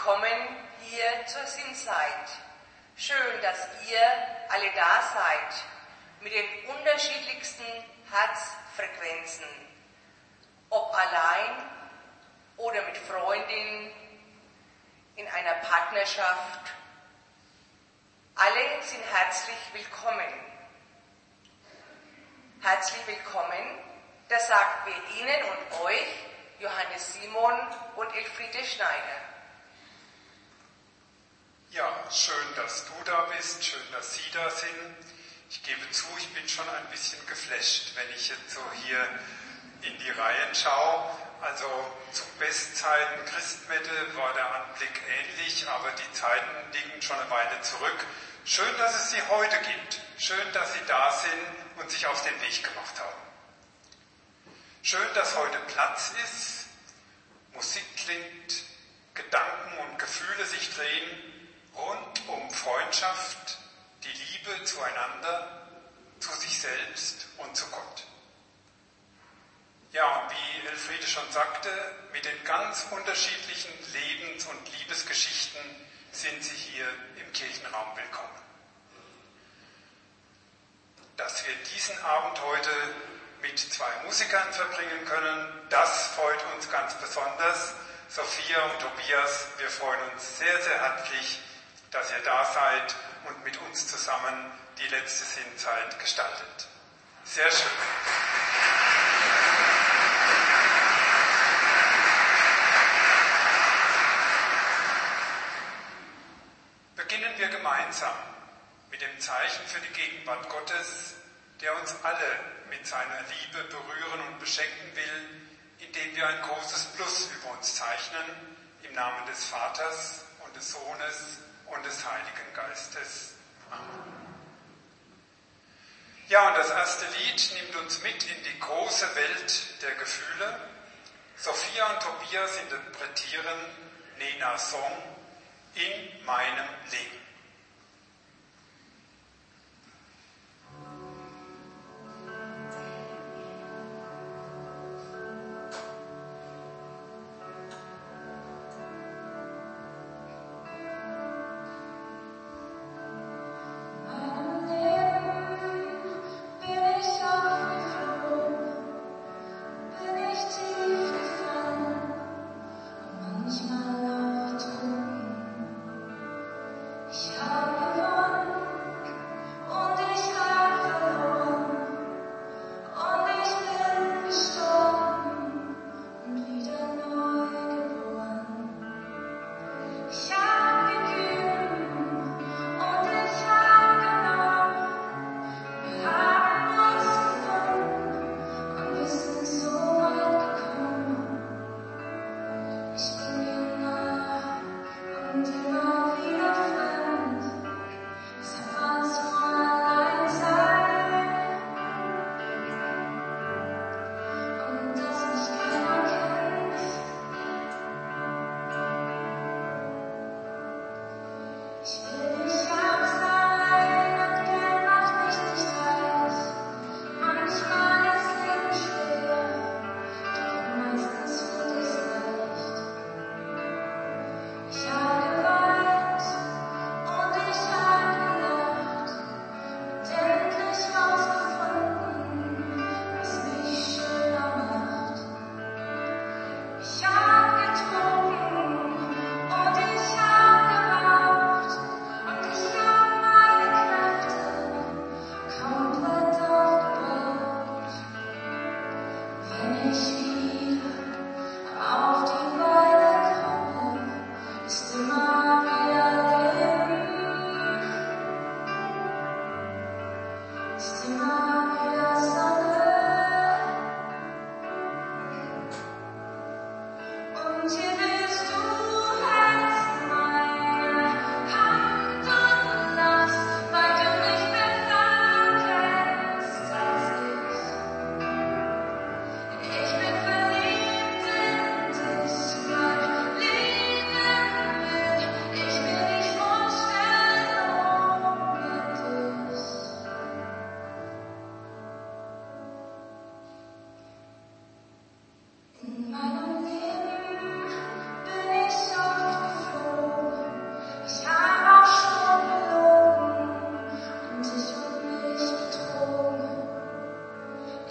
Willkommen hier zur Sinnzeit. Schön, dass ihr alle da seid, mit den unterschiedlichsten Herzfrequenzen, ob allein oder mit Freundinnen, in einer Partnerschaft. Alle sind herzlich willkommen. Herzlich willkommen, das sagen wir Ihnen und euch, Johannes Simon und Elfriede Schneider. Ja, schön, dass du da bist, schön, dass Sie da sind. Ich gebe zu, ich bin schon ein bisschen geflasht, wenn ich jetzt so hier in die Reihen schaue. Also zu Bestzeiten Christmette war der Anblick ähnlich, aber die Zeiten liegen schon eine Weile zurück. Schön, dass es sie heute gibt. Schön, dass Sie da sind und sich auf den Weg gemacht haben. Schön, dass heute Platz ist, Musik klingt, Gedanken und Gefühle sich drehen rund um Freundschaft, die Liebe zueinander, zu sich selbst und zu Gott. Ja, und wie Elfriede schon sagte, mit den ganz unterschiedlichen Lebens- und Liebesgeschichten sind Sie hier im Kirchenraum willkommen. Dass wir diesen Abend heute mit zwei Musikern verbringen können, das freut uns ganz besonders. Sophia und Tobias, wir freuen uns sehr, sehr herzlich, dass ihr da seid und mit uns zusammen die letzte Sinnzeit gestaltet. Sehr schön. Beginnen wir gemeinsam mit dem Zeichen für die Gegenwart Gottes, der uns alle mit seiner Liebe berühren und beschenken will, indem wir ein großes Plus über uns zeichnen, im Namen des Vaters und des Sohnes und des Heiligen Geistes. Amen. Ja, und das erste Lied nimmt uns mit in die große Welt der Gefühle. Sophia und Tobias interpretieren Nenas Song In meinem Leben. Ich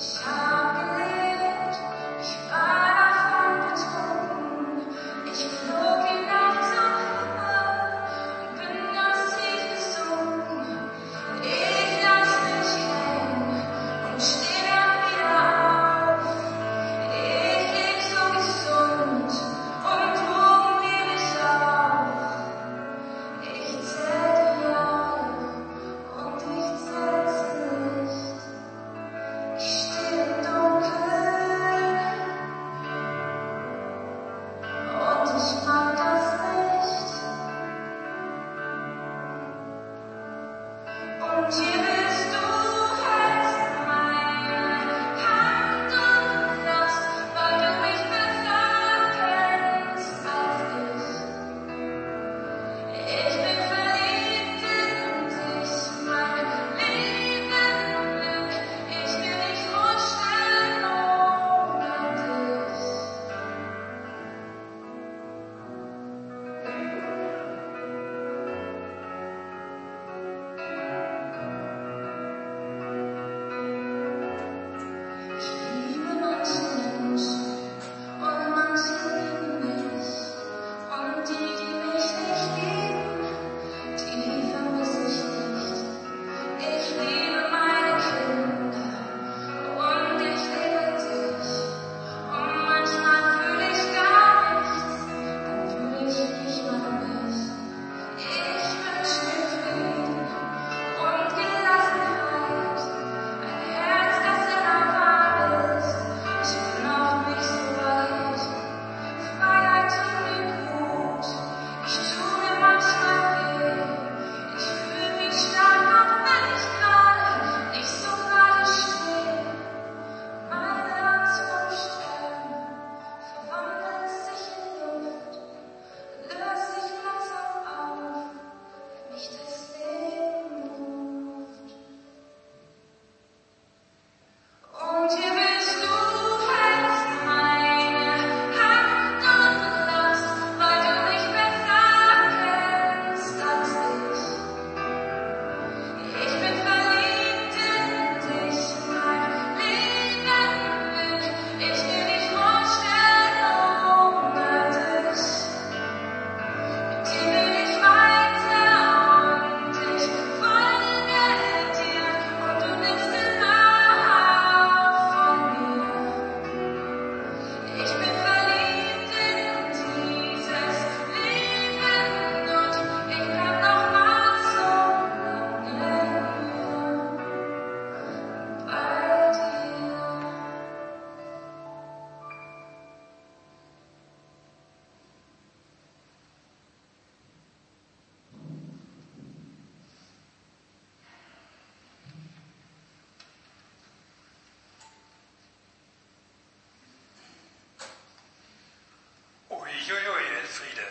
Uiuiui, Elfriede.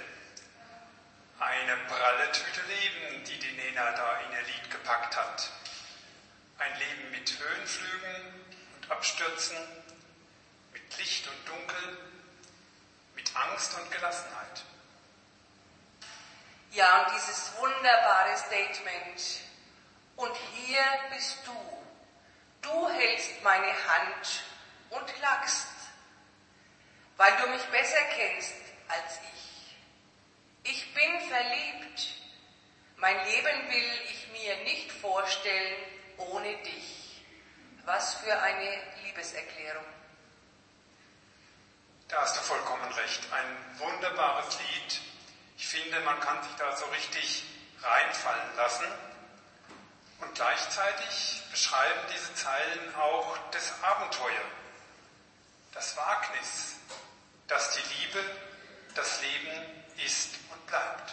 Eine pralle Tüte Leben, die die Nena da in ihr Lied gepackt hat. Ein Leben mit Höhenflügen und Abstürzen, mit Licht und Dunkel, mit Angst und Gelassenheit. Ja, und dieses wunderbare Statement. Und hier bist du. Du hältst meine Hand und lachst, weil du mich besser kennst als ich. Ich bin verliebt. Mein Leben will ich mir nicht vorstellen ohne dich. Was für eine Liebeserklärung. Da hast du vollkommen recht. Ein wunderbares Lied. Ich finde, man kann sich da so richtig reinfallen lassen. Und gleichzeitig beschreiben diese Zeilen auch das Abenteuer, das Wagnis, dass die Liebe das Leben ist und bleibt.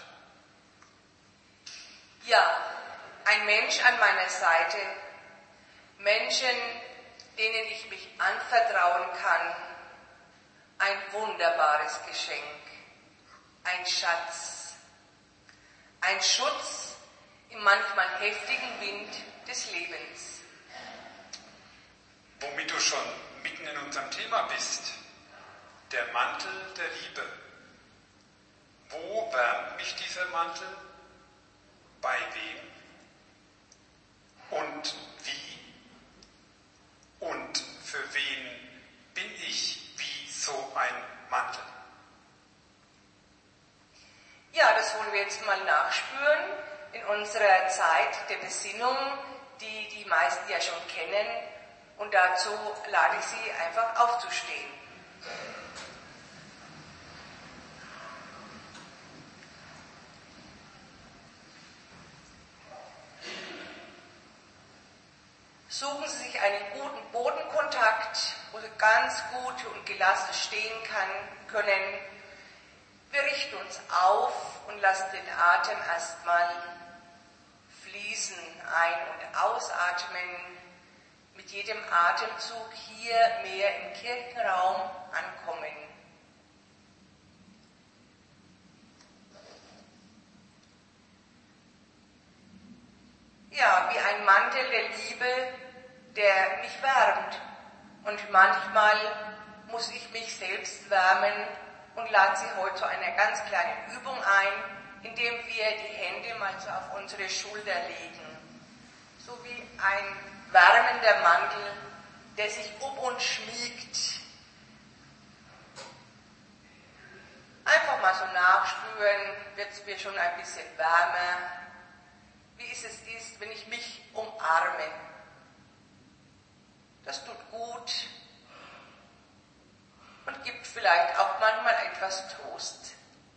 Ja, ein Mensch an meiner Seite, Menschen, denen ich mich anvertrauen kann, ein wunderbares Geschenk, ein Schatz, ein Schutz im manchmal heftigen Wind des Lebens. Womit du schon mitten in unserem Thema bist, der Mantel der Liebe. Wo wärmt mich dieser Mantel? Bei wem? Und wie? Und für unserer Zeit der Besinnung, die die meisten ja schon kennen. Und dazu lade ich Sie einfach aufzustehen. Suchen Sie sich einen guten Bodenkontakt, wo Sie ganz gut und gelassen stehen können. Wir richten uns auf und lassen den Atem erstmal fließen, ein- und ausatmen. Mit jedem Atemzug hier mehr im Kirchenraum ankommen. Ja, wie ein Mantel der Liebe, der mich wärmt. Und manchmal muss ich mich selbst wärmen und lade Sie heute zu einer ganz kleinen Übung ein, indem wir die Hände mal so auf unsere Schulter legen. So wie ein wärmender Mantel, der sich um uns schmiegt. Einfach mal so nachspüren, wird es mir schon ein bisschen wärmer, wie es ist, wenn ich mich umarme. Das tut gut und gibt vielleicht auch manchmal etwas Trost.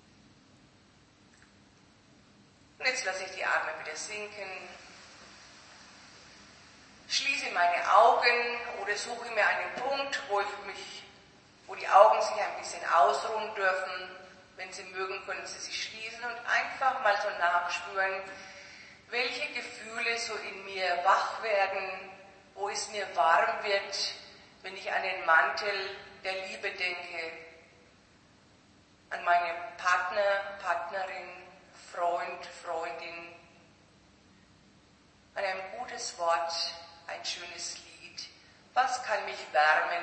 Und jetzt lasse ich die Arme wieder sinken, schließe meine Augen oder suche mir einen Punkt, wo die Augen sich ein bisschen ausruhen dürfen. Wenn Sie mögen, können Sie sich schließen und einfach mal so nachspüren, welche Gefühle so in mir wach werden, wo es mir warm wird, wenn ich an den Mantel der Liebe denke, an meinen Partner, Partnerin, Freund, Freundin, an ein gutes Wort, ein schönes Lied. Was kann mich wärmen?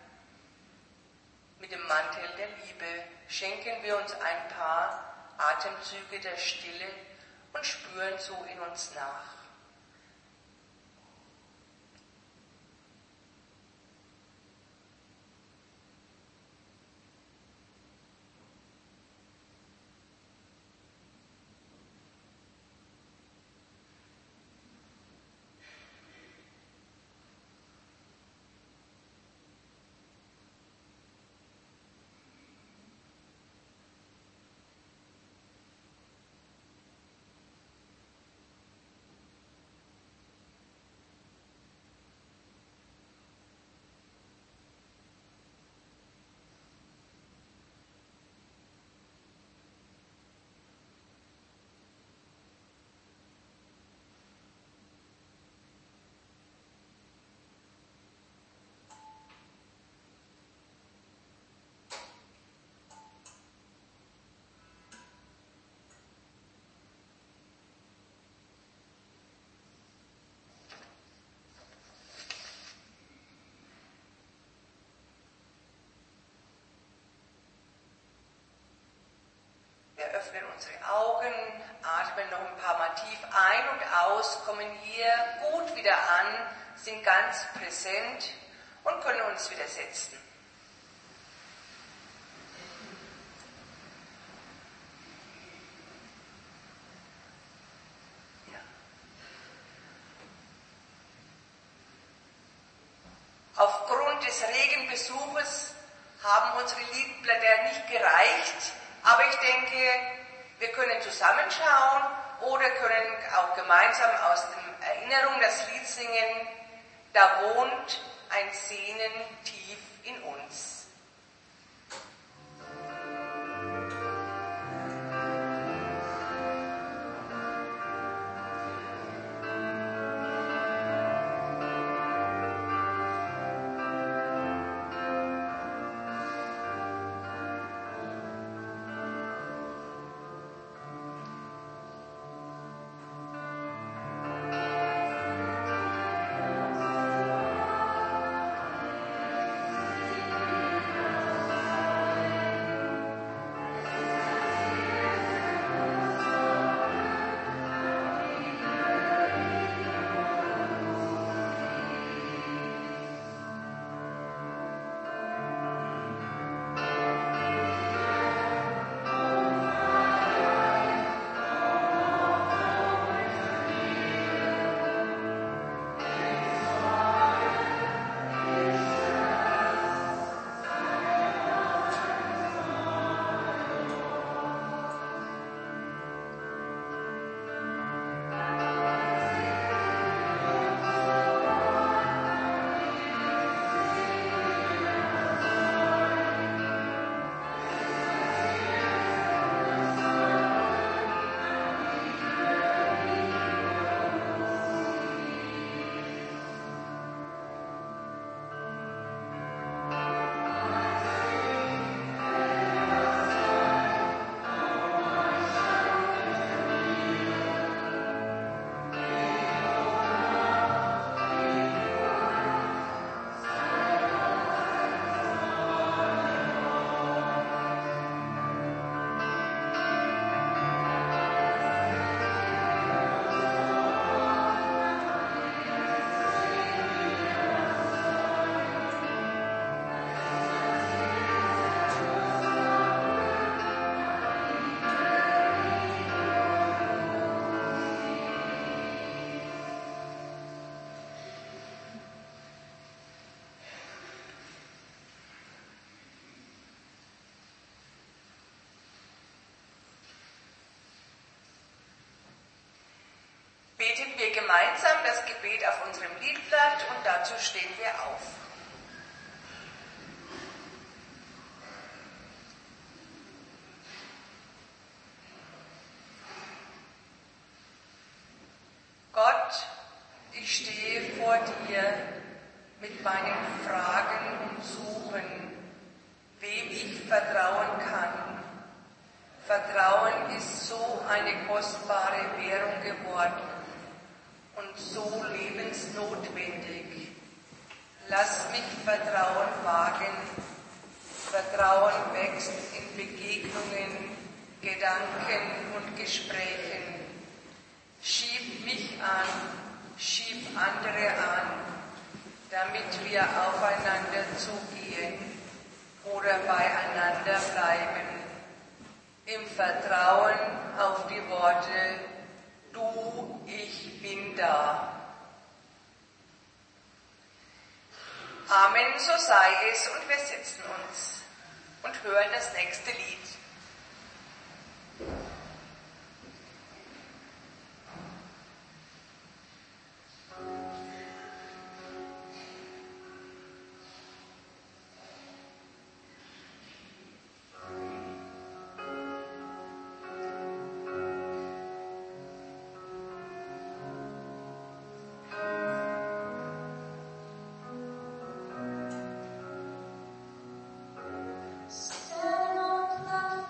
Mit dem Mantel der Liebe schenken wir uns ein paar Atemzüge der Stille und spüren so in uns nach. Wir öffnen unsere Augen, atmen noch ein paar Mal tief ein und aus, kommen hier gut wieder an, sind ganz präsent und können uns wieder setzen. Ja. Aufgrund des regen Besuches haben unsere Liedblätter nicht gereicht. Aber ich denke, wir können zusammenschauen oder können auch gemeinsam aus der Erinnerung das Lied singen. Da wohnt ein Sehnen tief in uns. gemeinsam das Gebet auf unserem Liedblatt und dazu stehen wir auf. Gott, ich stehe vor dir mit meinen Fragen und Suchen, wem ich vertrauen kann. Vertrauen ist so eine kostbare Währung geworden und so lebensnotwendig. Lass mich Vertrauen wagen. Vertrauen wächst in Begegnungen, Gedanken und Gesprächen. Schieb mich an, schieb andere an, damit wir aufeinander zugehen oder beieinander bleiben. Im Vertrauen auf die Worte, du, ich bin da. Amen, so sei es, und wir setzen uns und hören das nächste Lied. Stand on the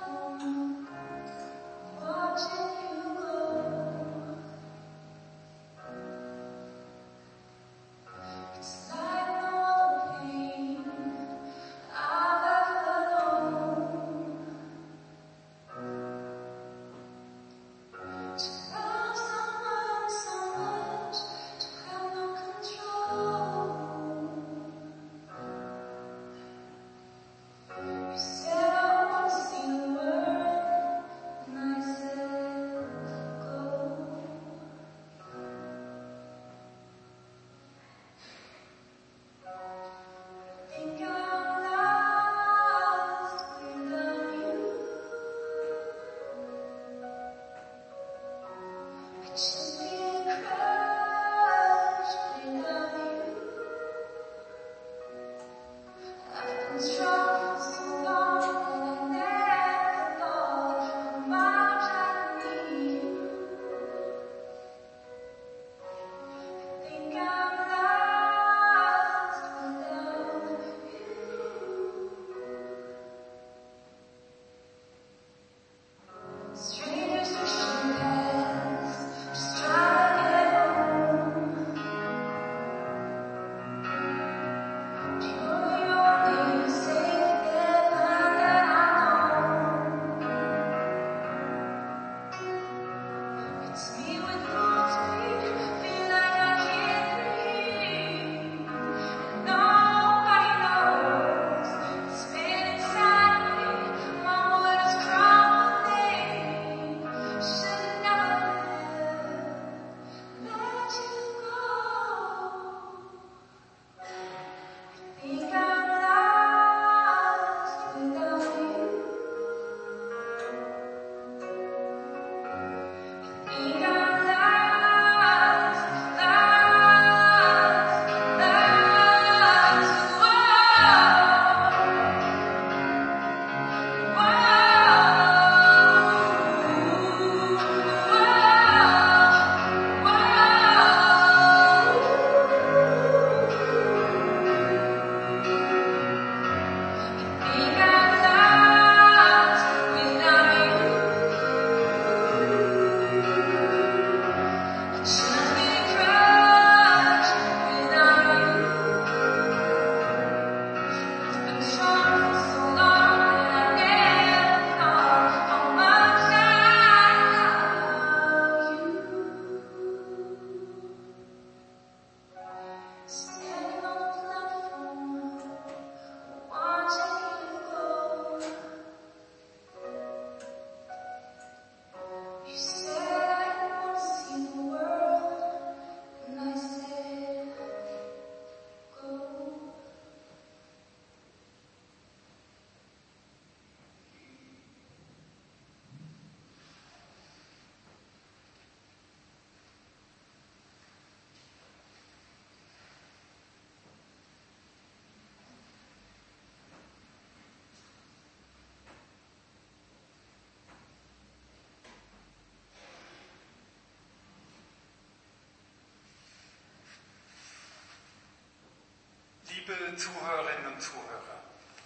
Liebe Zuhörerinnen und Zuhörer,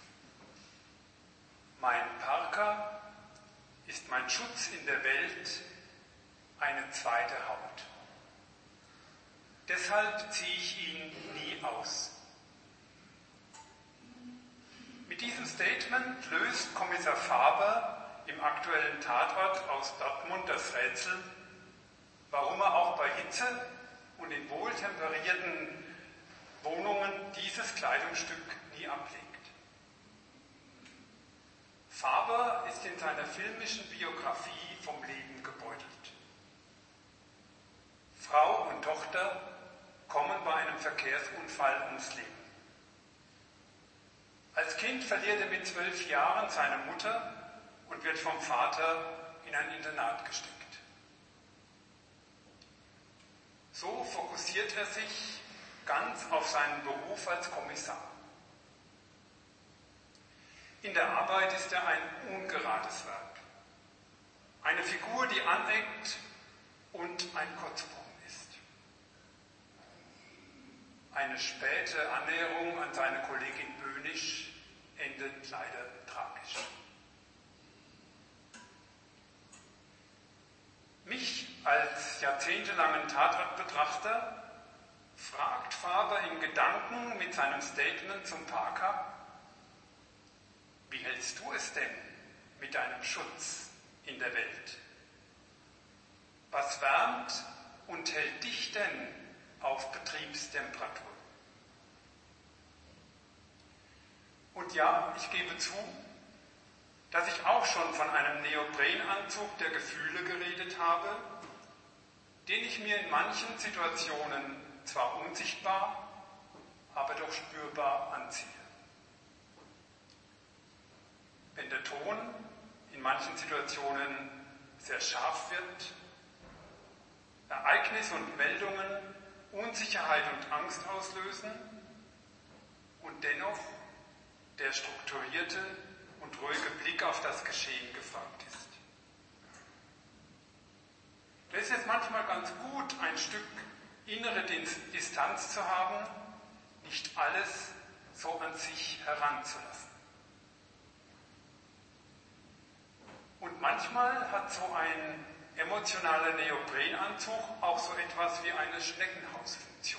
mein Parker ist mein Schutz in der Welt, eine zweite Haut. Deshalb ziehe ich ihn nie aus. Mit diesem Statement löst Kommissar Faber im aktuellen Tatort aus Dortmund das Rätsel, warum er auch bei Hitze und in wohltemperierten Wohnungen dieses Kleidungsstück nie ablegt. Faber ist in seiner filmischen Biografie vom Leben gebeutelt. Frau und Tochter kommen bei einem Verkehrsunfall ums Leben. Als Kind verliert er mit 12 Jahren seine Mutter und wird vom Vater in ein Internat gesteckt. So fokussiert er sich ganz auf seinen Beruf als Kommissar. In der Arbeit ist er ein ungerades Werk. Eine Figur, die aneckt und ein Kurzbogen ist. Eine späte Annäherung an seine Kollegin Böhnisch endet leider tragisch. Mich als jahrzehntelangen Tatortbetrachter fragt Faber in Gedanken mit seinem Statement zum Parker: Wie hältst du es denn mit deinem Schutz in der Welt? Was wärmt und hält dich denn auf Betriebstemperatur? Und ja, ich gebe zu, dass ich auch schon von einem Neoprenanzug der Gefühle geredet habe, den ich mir in manchen Situationen zwar unsichtbar, aber doch spürbar anziehe. Wenn der Ton in manchen Situationen sehr scharf wird, Ereignisse und Meldungen Unsicherheit und Angst auslösen und dennoch der strukturierte und ruhige Blick auf das Geschehen gefragt ist. Es ist jetzt manchmal ganz gut, ein Stück innere Distanz zu haben, nicht alles so an sich heranzulassen. Und manchmal hat so ein emotionaler Neoprenanzug auch so etwas wie eine Schneckenhausfunktion.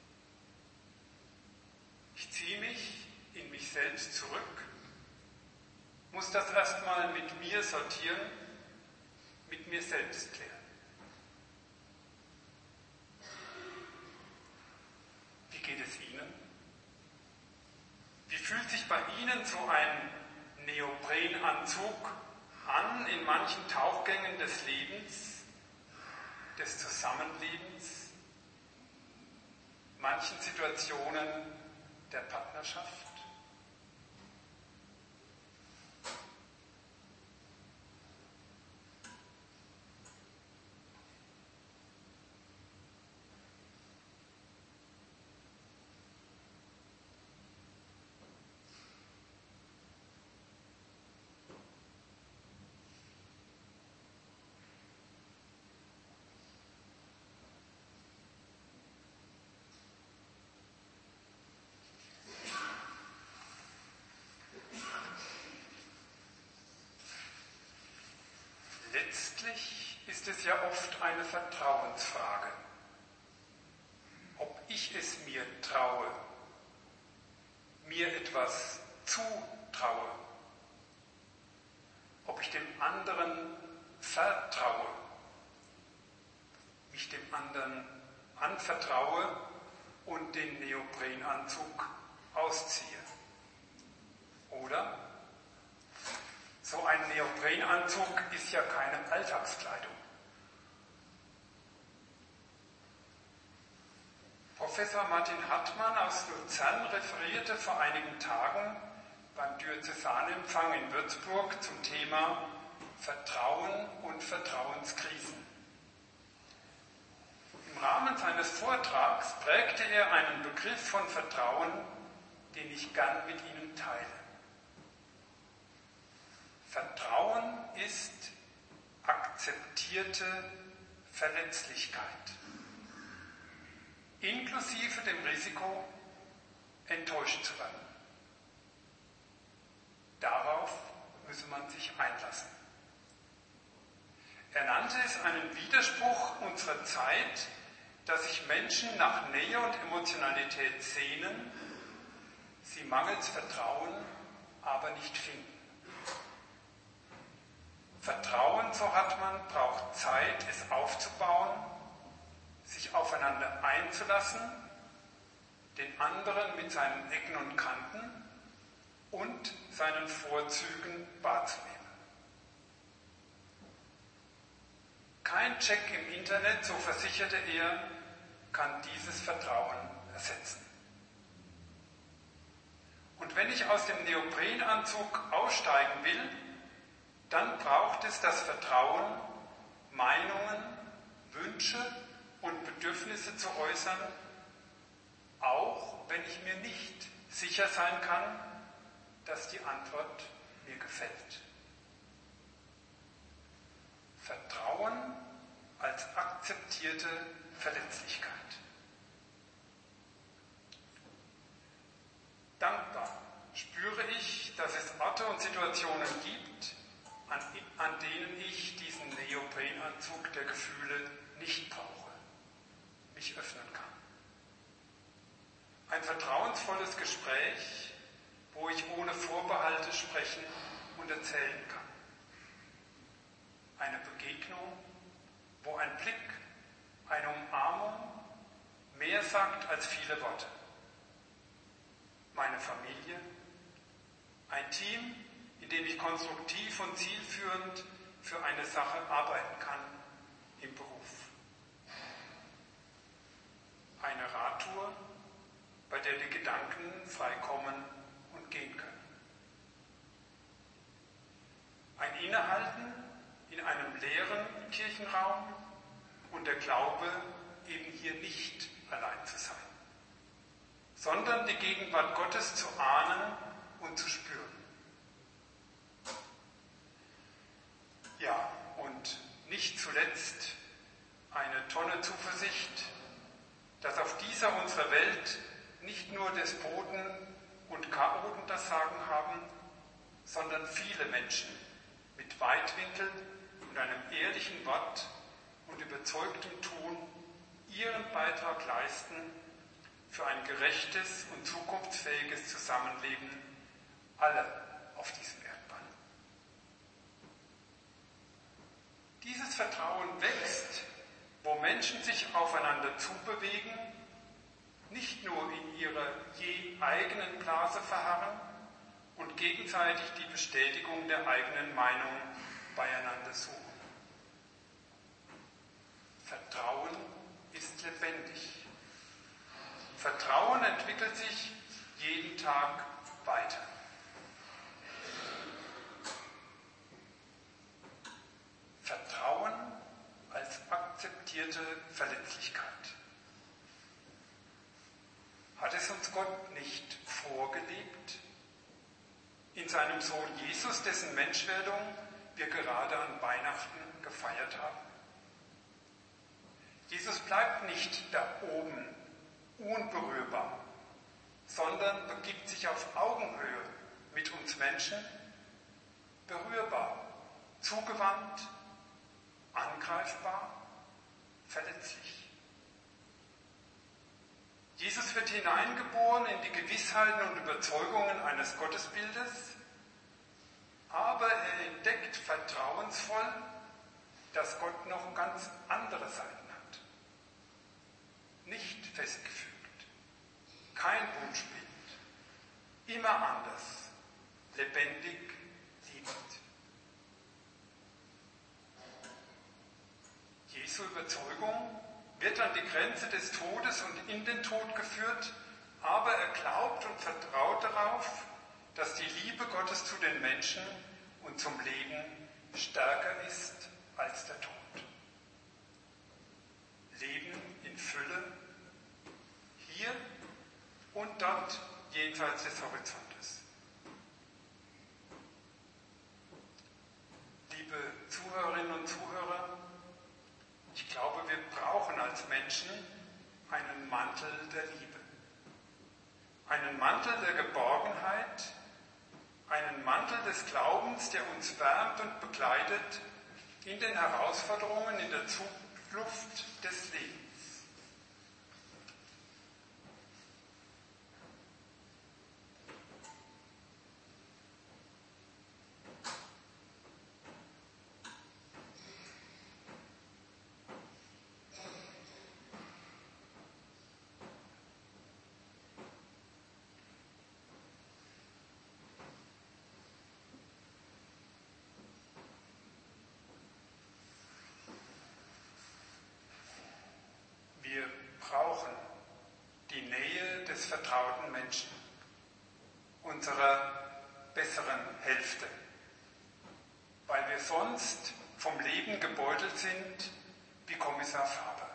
Ich ziehe mich in mich selbst zurück, muss das erstmal mit mir sortieren, mit mir selbst klären. Wie geht es Ihnen? Wie fühlt sich bei Ihnen so ein Neoprenanzug an in manchen Tauchgängen des Lebens, des Zusammenlebens, manchen Situationen der Partnerschaft? Letztlich ist es ja oft eine Vertrauensfrage, ob ich es mir traue, mir etwas zutraue, ob ich dem anderen vertraue, mich dem anderen anvertraue und den Neoprenanzug ausziehe. Oder? So ein Neoprenanzug ist ja keine Alltagskleidung. Professor Martin Hartmann aus Luzern referierte vor einigen Tagen beim Diözesanempfang in Würzburg zum Thema Vertrauen und Vertrauenskrisen. Im Rahmen seines Vortrags prägte er einen Begriff von Vertrauen, den ich gern mit Ihnen teile. Vertrauen ist akzeptierte Verletzlichkeit, inklusive dem Risiko, enttäuscht zu werden. Darauf müsse man sich einlassen. Er nannte es einen Widerspruch unserer Zeit, dass sich Menschen nach Nähe und Emotionalität sehnen, sie mangels Vertrauen aber nicht finden. Vertrauen, so hat man, braucht Zeit, es aufzubauen, sich aufeinander einzulassen, den anderen mit seinen Ecken und Kanten und seinen Vorzügen wahrzunehmen. Kein Check im Internet, so versicherte er, kann dieses Vertrauen ersetzen. Und wenn ich aus dem Neoprenanzug aussteigen will, dann braucht es das Vertrauen, Meinungen, Wünsche und Bedürfnisse zu äußern, auch wenn ich mir nicht sicher sein kann, dass die Antwort mir gefällt. Vertrauen als akzeptierte Verletzlichkeit. Dankbar spüre ich, dass es Orte und Situationen gibt, an denen ich diesen Neoprenanzug der Gefühle nicht brauche, mich öffnen kann. Ein vertrauensvolles Gespräch, wo ich ohne Vorbehalte sprechen und erzählen kann. Eine Begegnung, wo ein Blick, eine Umarmung mehr sagt als viele Worte. Meine Familie, ein Team, in dem ich konstruktiv und zielführend für eine Sache arbeiten kann im Beruf. Eine Radtour, bei der die Gedanken frei kommen und gehen können. Ein Innehalten in einem leeren Kirchenraum und der Glaube, eben hier nicht allein zu sein, sondern die Gegenwart Gottes zu ahnen und zu spüren. Ja, und nicht zuletzt eine Tonne Zuversicht, dass auf dieser unserer Welt nicht nur Despoten und Chaoten das Sagen haben, sondern viele Menschen mit Weitwinkel und einem ehrlichen Wort und überzeugtem Tun ihren Beitrag leisten für ein gerechtes und zukunftsfähiges Zusammenleben aller auf diesem Erdball. Dieses Vertrauen wächst, wo Menschen sich aufeinander zubewegen, nicht nur in ihrer je eigenen Blase verharren und gegenseitig die Bestätigung der eigenen Meinung beieinander suchen. Vertrauen ist lebendig. Vertrauen entwickelt sich jeden Tag weiter. Vertrauen als akzeptierte Verletzlichkeit. Hat es uns Gott nicht vorgelebt? In seinem Sohn Jesus, dessen Menschwerdung wir gerade an Weihnachten gefeiert haben? Jesus bleibt nicht da oben unberührbar, sondern begibt sich auf Augenhöhe mit uns Menschen, berührbar, zugewandt, angreifbar, verletzlich. Jesus wird hineingeboren in die Gewissheiten und Überzeugungen eines Gottesbildes, aber er entdeckt vertrauensvoll, dass Gott noch ganz andere Seiten hat. Nicht festgefügt, kein Wunschbild, immer anders, lebendig, liebend. Jesu Überzeugung wird an die Grenze des Todes und in den Tod geführt, aber er glaubt und vertraut darauf, dass die Liebe Gottes zu den Menschen und zum Leben stärker ist als der Tod. Leben in Fülle, hier und dort jenseits des Horizontes. Liebe Zuhörerinnen und Zuhörer, ich glaube, wir brauchen als Menschen einen Mantel der Liebe. Einen Mantel uns, der uns wärmt und begleitet in den Herausforderungen, in der Zuflucht des Lebens. Wir brauchen die Nähe des vertrauten Menschen, unserer besseren Hälfte, weil wir sonst vom Leben gebeutelt sind wie Kommissar Faber.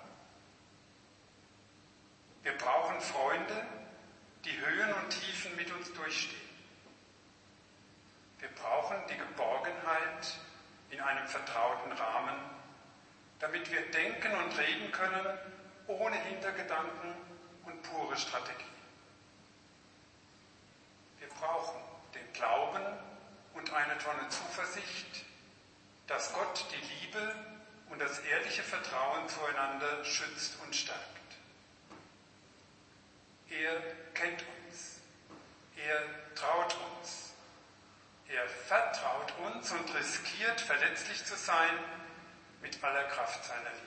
Wir brauchen Freunde, die Höhen und Tiefen mit uns durchstehen. Wir brauchen die Geborgenheit in einem vertrauten Rahmen, damit wir denken und reden können, ohne Hintergedanken und pure Strategie. Wir brauchen den Glauben und eine Tonne Zuversicht, dass Gott die Liebe und das ehrliche Vertrauen zueinander schützt und stärkt. Er kennt uns, er traut uns, er vertraut uns und riskiert, verletzlich zu sein mit aller Kraft seiner Liebe.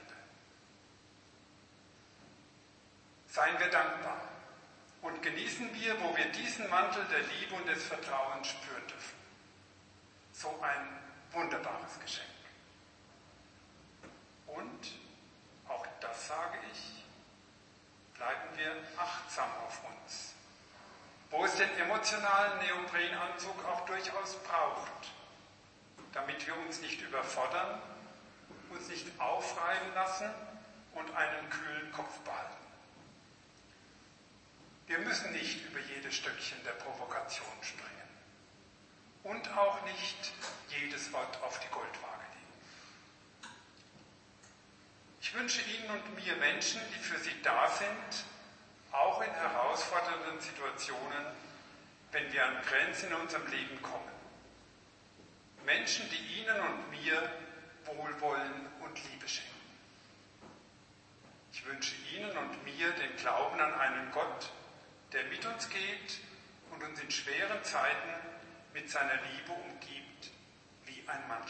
Seien wir dankbar und genießen wir, wo wir diesen Mantel der Liebe und des Vertrauens spüren dürfen. So ein wunderbares Geschenk. Und, auch das sage ich, bleiben wir achtsam auf uns, wo es den emotionalen Neoprenanzug auch durchaus braucht, damit wir uns nicht überfordern, uns nicht aufreiben lassen und einen kühlen Kopf behalten. Wir müssen nicht über jedes Stöckchen der Provokation springen und auch nicht jedes Wort auf die Goldwaage legen. Ich wünsche Ihnen und mir Menschen, die für Sie da sind, auch in herausfordernden Situationen, wenn wir an Grenzen in unserem Leben kommen. Menschen, die Ihnen und mir Wohlwollen und Liebe schenken. Ich wünsche Ihnen und mir den Glauben an einen Gott, der mit uns geht und uns in schweren Zeiten mit seiner Liebe umgibt wie ein Mantel.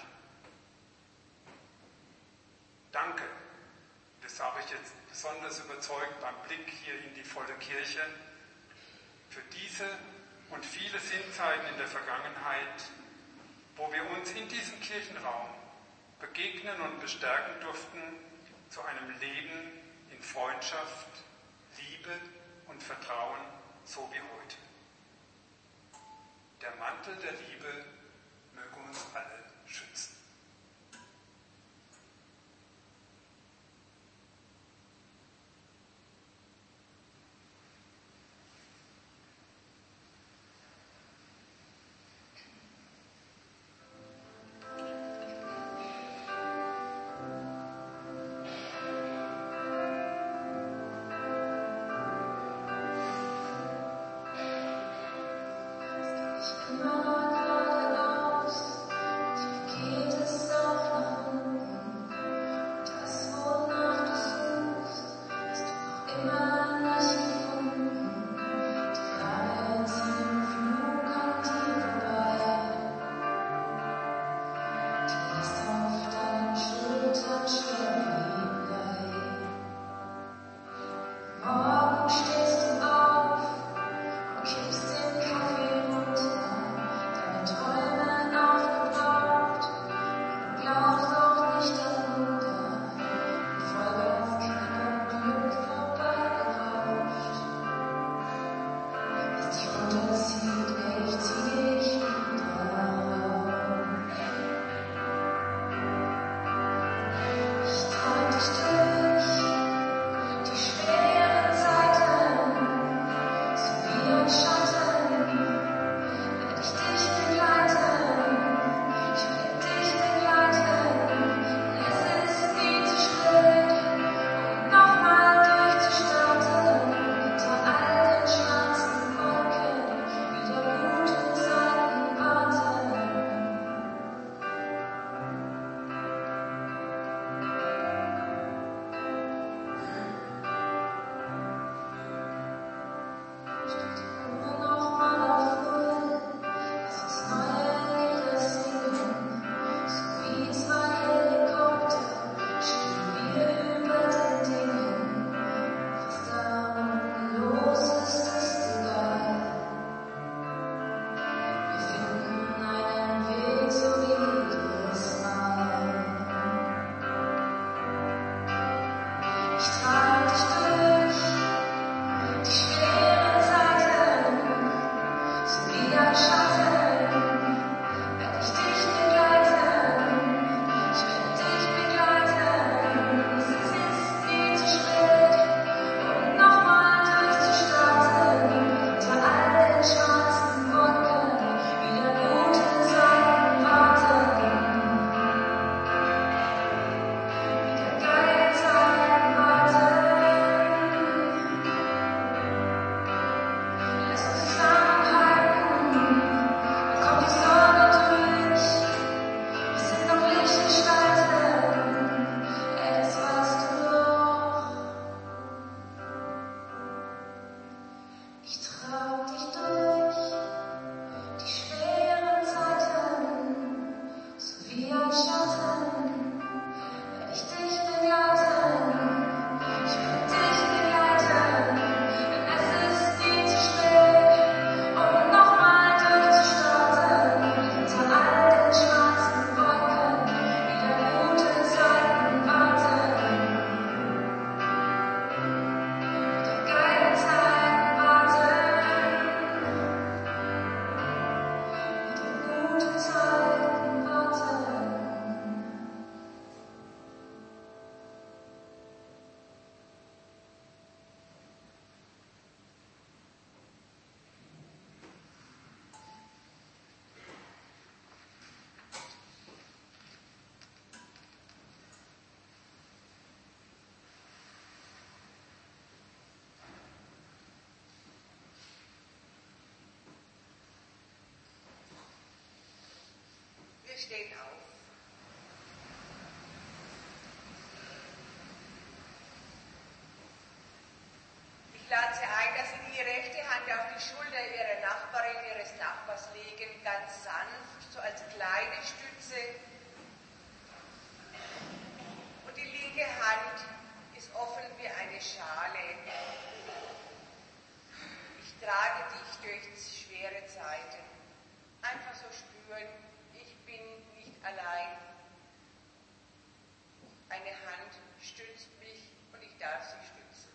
Danke, das sage ich jetzt besonders überzeugt beim Blick hier in die volle Kirche, für diese und viele Sinnzeiten in der Vergangenheit, wo wir uns in diesem Kirchenraum begegnen und bestärken durften zu einem Leben in Freundschaft, Liebe und Vertrauen, so wie heute. Der Mantel der Liebe möge uns alle schützen. Lord, Bitte stehen auf. Ich lade Sie ein, dass Sie die rechte Hand auf die Schulter Ihrer Nachbarin, Ihres Nachbars legen, ganz sanft, so als kleine Stütze. Und die linke Hand ist offen wie eine Schale. Ich trage dich durch schwere Zeiten. Einfach so spüren, ich bin nicht allein. Eine Hand stützt mich und ich darf sie stützen.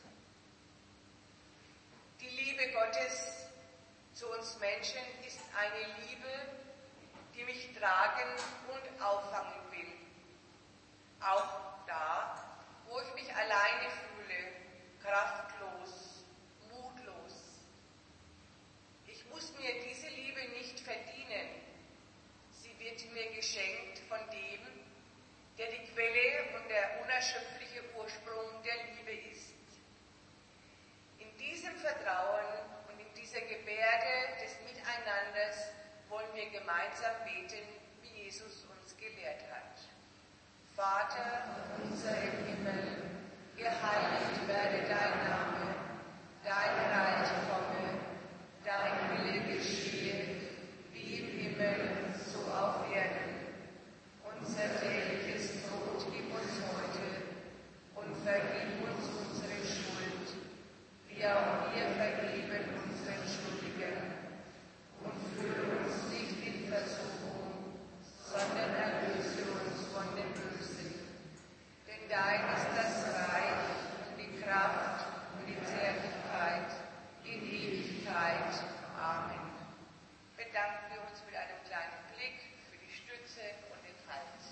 Die Liebe Gottes zu uns Menschen ist eine Liebe, die mich tragen und auffangen will. Auch da, wo ich mich alleine fühle, kraftlos, mutlos. Ich muss mir diese Liebe nicht verdienen. Sie wird mir geschenkt von dem, der die Quelle und der unerschöpfliche Ursprung der Liebe ist. In diesem Vertrauen und in dieser Gebärde des Miteinanders wollen wir gemeinsam beten, wie Jesus uns gelehrt hat. Vater unser im Himmel, geheiligt werde dein Name, dein Reich komme, dein Wille geschehe, wie im Himmel, so auf Erden. Unser tägliches Brot gib uns heute und vergib uns unsere Schuld, wie auch wir vergeben unseren Schuldigern. Und führe uns nicht in Versuchung, sondern erlöse uns von dem Bösen. Denn dein ist das Reich und die Kraft und die Zärtlichkeit in Ewigkeit. Amen. Bedanken wir uns mit einem kleinen Blick für die Stütze und den Halt.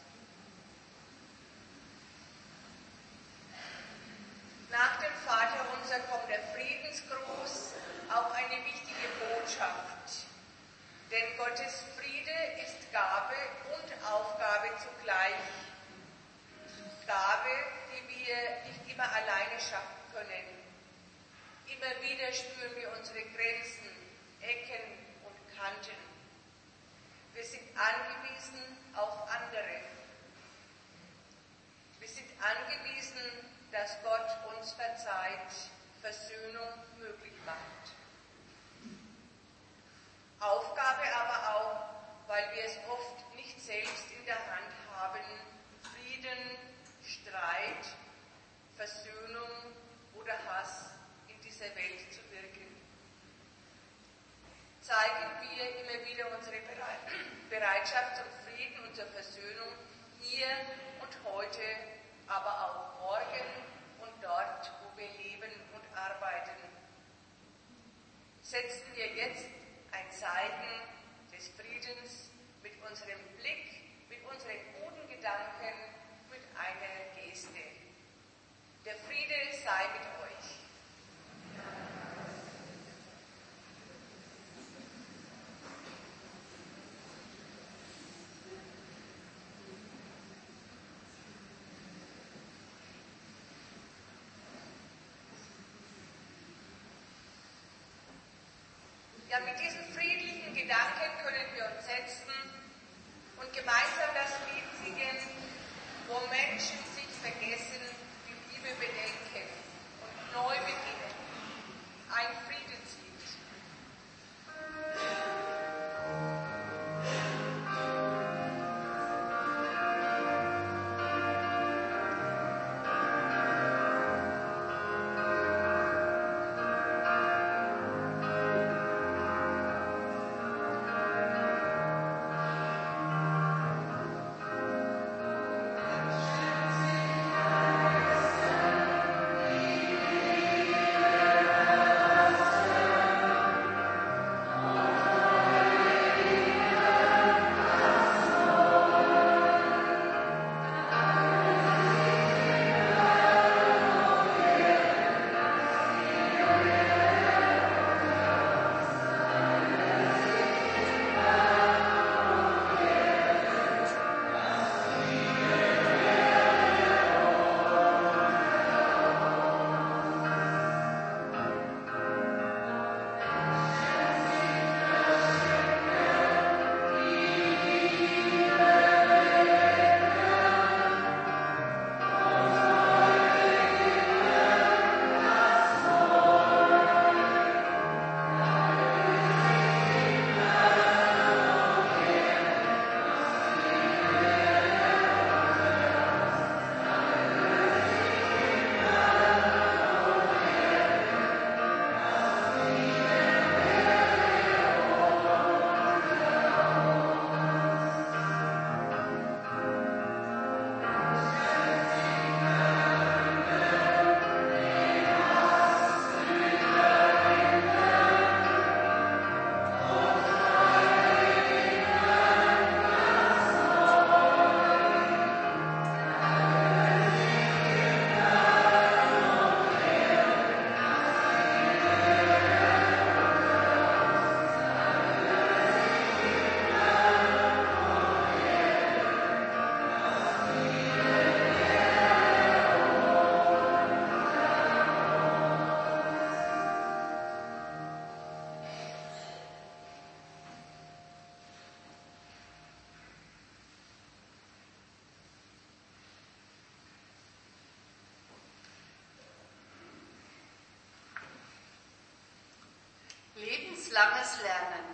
Nach dem Vaterunser kommt der Friedensgruß, auch eine wichtige Botschaft. Denn Gottes Friede ist Gabe und Aufgabe zugleich. Gabe, die wir nicht immer alleine schaffen können. Immer wieder spüren wir unsere Grenzen, Ecken und Kanten. Wir sind angewiesen auf andere. Wir sind angewiesen, dass Gott uns verzeiht, Versöhnung möglich macht. Aufgabe aber auch, weil wir es oft nicht selbst in der Hand haben, Frieden, Streit, Versöhnung oder Hass in dieser Welt zu wirken. Zeigen wir immer wieder unsere Bereitschaft zum Frieden und zur Versöhnung hier und heute, aber auch morgen und dort, wo wir leben und arbeiten. Setzen wir jetzt ein Zeichen des Friedens mit unserem Blick, mit unseren guten Gedanken, mit einer Geste. Der Friede sei mit euch. Ja, mit diesen friedlichen Gedanken können wir uns setzen und gemeinsam das Lied singen, wo Menschen sich vergessen, die Liebe bedenken und neu beginnen. Ein Friedenslied. lebenslanges Lernen.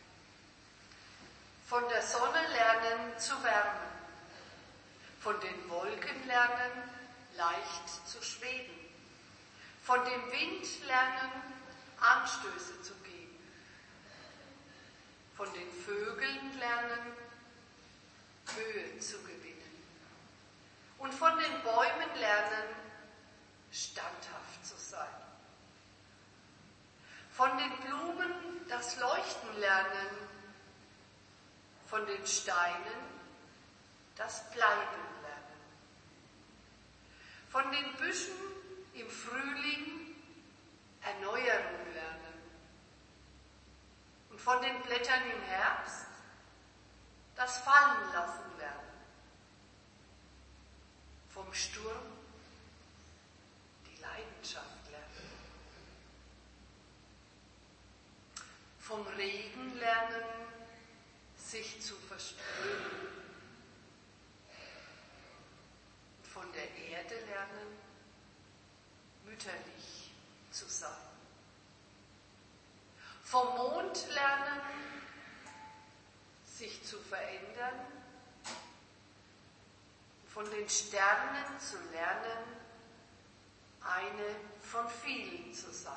Von der Sonne lernen zu wärmen. Von den Wolken lernen, leicht zu schweben. Von dem Wind lernen, Anstöße zu geben. Von den Vögeln lernen, Höhe zu gewinnen. Und von den Bäumen lernen, standhaft zu sein. Von den Blumen das Leuchten lernen, von den Steinen das Bleiben lernen. Von den Büschen im Frühling Erneuerung lernen. Und von den Blättern im Herbst das Fallenlassen lernen. Vom Sturm die Leidenschaft lernen. Vom Regen lernen, sich zu verströmen. Und von der Erde lernen, mütterlich zu sein. Vom Mond lernen, sich zu verändern. Von den Sternen zu lernen, eine von vielen zu sein.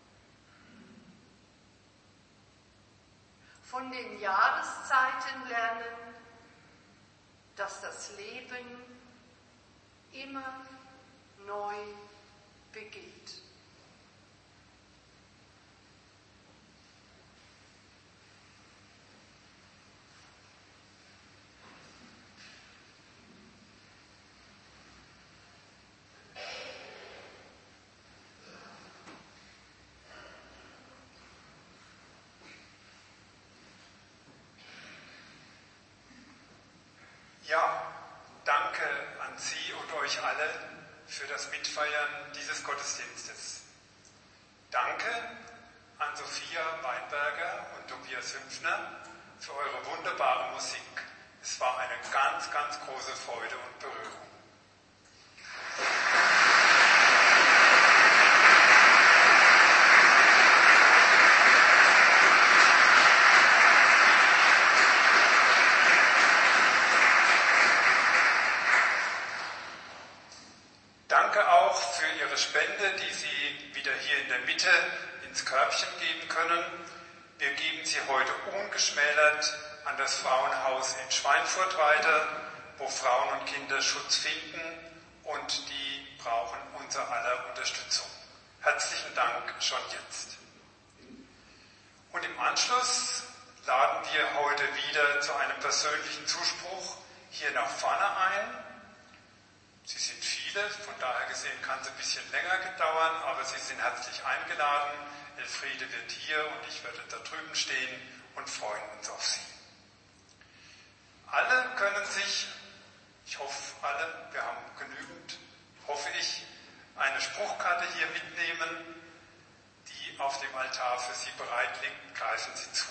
Von den Jahreszeiten lernen, dass das Leben immer neu beginnt. Ja, danke an Sie und euch alle für das Mitfeiern dieses Gottesdienstes. Danke an Sophia Weinberger und Tobias Hüpfner für eure wunderbare Musik. Es war eine ganz, ganz große Freude und Berührung. Danke auch für Ihre Spende, die Sie wieder hier in der Mitte ins Körbchen geben können. Wir geben sie heute ungeschmälert an das Frauenhaus in Schweinfurt weiter, wo Frauen und Kinder Schutz finden und die brauchen unser aller Unterstützung. Herzlichen Dank schon jetzt. Und im Anschluss laden wir heute wieder zu einem persönlichen Zuspruch hier nach vorne ein. Sie sind viele, von daher gesehen kann es ein bisschen länger dauern, aber Sie sind herzlich eingeladen. Elfriede wird hier und ich werde da drüben stehen und freuen uns auf Sie. Alle können sich, ich hoffe alle, wir haben genügend, hoffe ich, eine Spruchkarte hier mitnehmen, die auf dem Altar für Sie bereit liegt. Greifen Sie zu.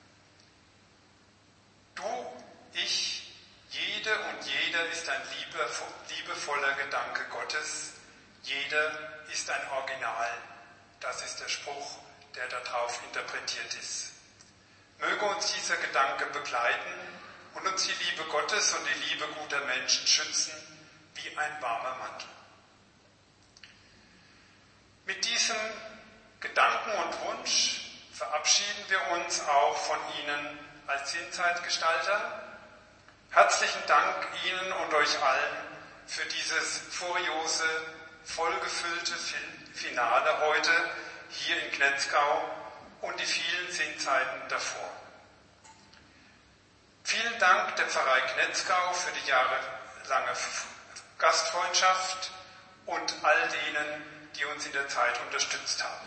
Du, ich, jede und jeder ist ein liebevoller Gedanke Gottes. Jeder ist ein Original. Das ist der Spruch, der darauf interpretiert ist. Möge uns dieser Gedanke begleiten und uns die Liebe Gottes und die Liebe guter Menschen schützen wie ein warmer Mantel. Mit diesem Gedanken und Wunsch verabschieden wir uns auch von Ihnen als Sinnzeitgestalter. Herzlichen Dank Ihnen und euch allen für dieses furiose, vollgefüllte Finale heute hier in Knetzgau und die vielen Sinnzeiten davor. Vielen Dank der Pfarrei Knetzgau für die jahrelange Gastfreundschaft und all denen, die uns in der Zeit unterstützt haben.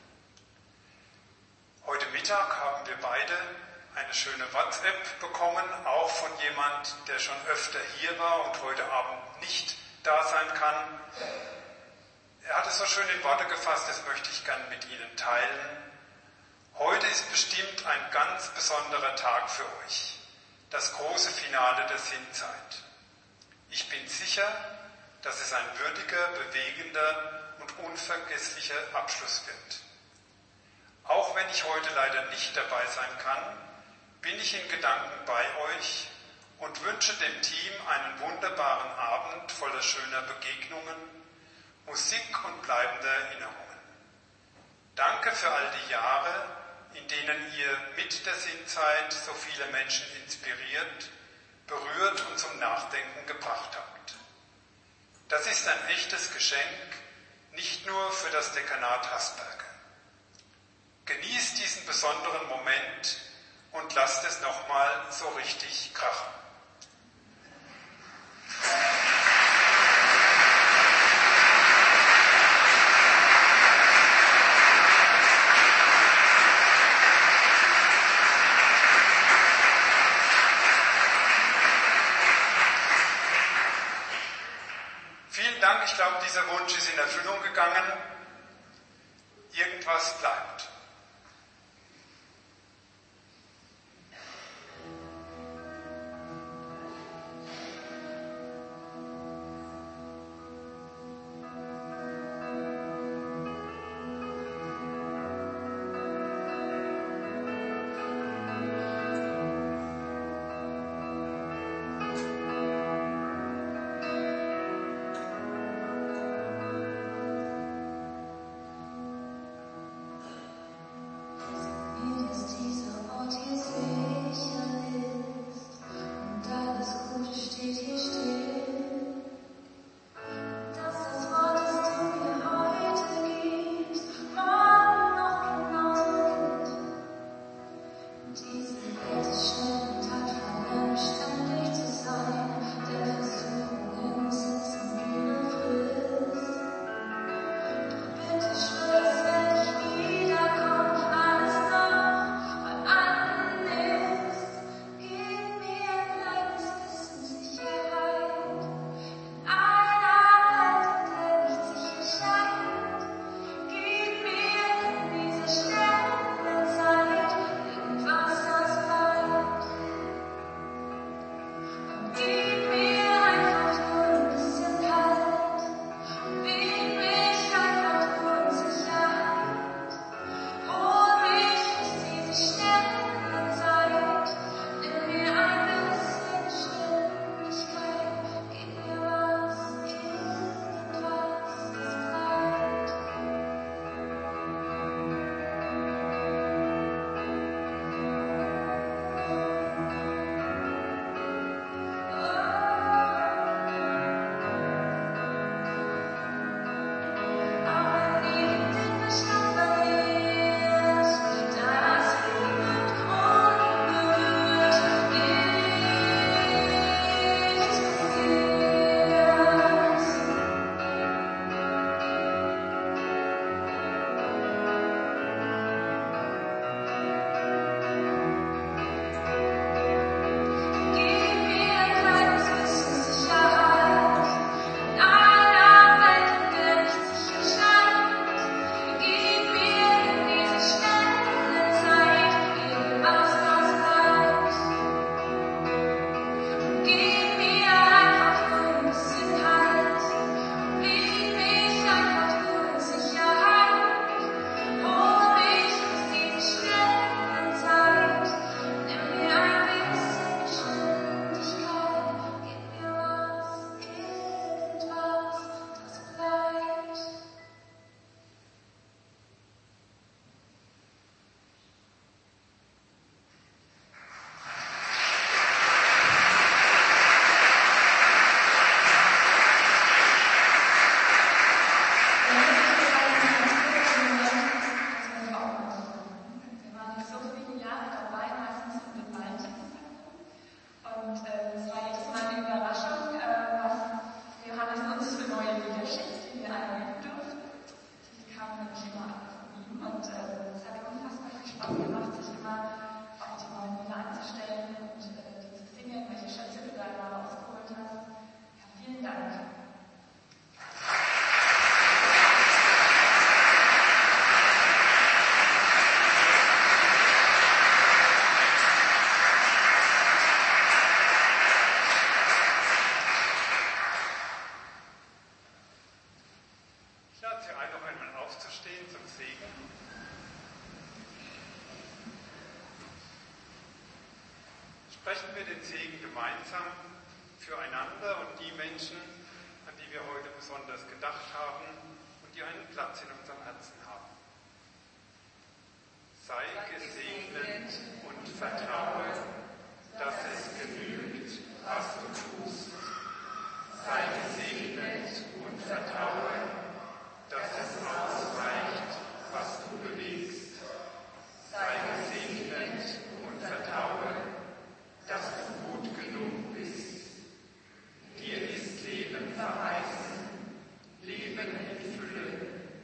Heute Mittag haben wir beide eine schöne WhatsApp bekommen, auch von jemand, der schon öfter hier war und heute Abend nicht da sein kann. Er hat es so schön in Worte gefasst, das möchte ich gern mit Ihnen teilen. Heute ist bestimmt ein ganz besonderer Tag für euch, das große Finale der Sinnzeit. Ich bin sicher, dass es ein würdiger, bewegender und unvergesslicher Abschluss wird. Auch wenn ich heute leider nicht dabei sein kann, bin ich in Gedanken bei euch und wünsche dem Team einen wunderbaren Abend voller schöner Begegnungen, Musik und bleibender Erinnerungen. Danke für all die Jahre, in denen ihr mit der Sinnzeit so viele Menschen inspiriert, berührt und zum Nachdenken gebracht habt. Das ist ein echtes Geschenk, nicht nur für das Dekanat Hasberge. Genießt diesen besonderen Moment und lasst es nochmal so richtig krachen. Vielen Dank, ich glaube, dieser Wunsch ist in Erfüllung gegangen. Irgendwas bleibt. Sprechen wir den Segen gemeinsam füreinander und die Menschen, an die wir heute besonders gedacht haben und die einen Platz in unserem Herzen haben. Sei gesegnet und vertraue, dass es genügt, was du tust. Sei gesegnet und vertraue, dass es ausreicht, was du bewegst. Sei gesegnet und vertraue, dass du gut genug bist. Dir ist Leben verheißen, Leben in Fülle.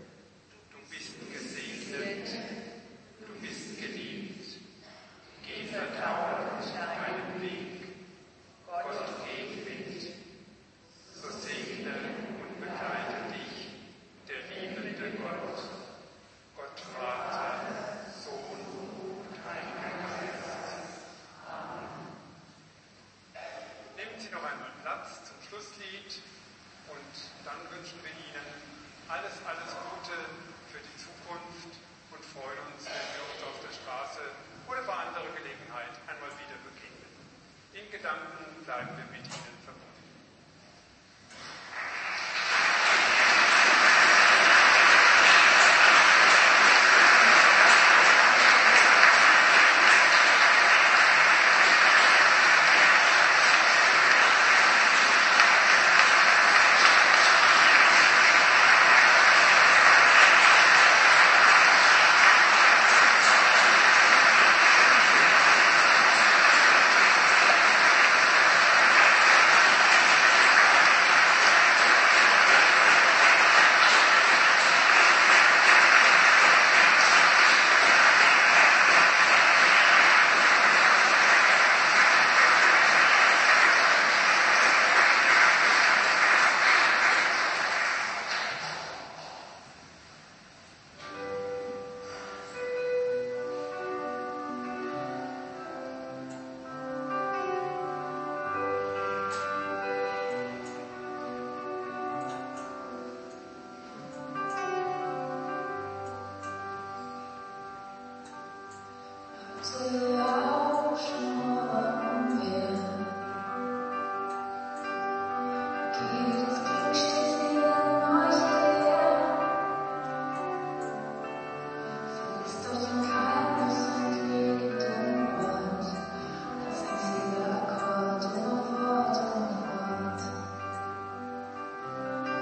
Du bist gesegnet, du bist geliebt. Geh vertrauend deinen Weg. Gott geht mit. So segne und begleite dich der liebende Gott. Gott Vater, Sohn und Heiliger Geist. Amen. Nehmen Sie noch einmal Platz zum Schlusslied und dann wünschen wir Ihnen alles Gute für die Zukunft und freuen uns, wenn wir uns auf der Straße oder bei anderer Gelegenheit einmal wieder begegnen. In Gedanken bleiben wir mit Ihnen verbunden.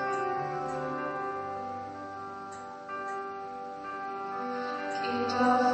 Love.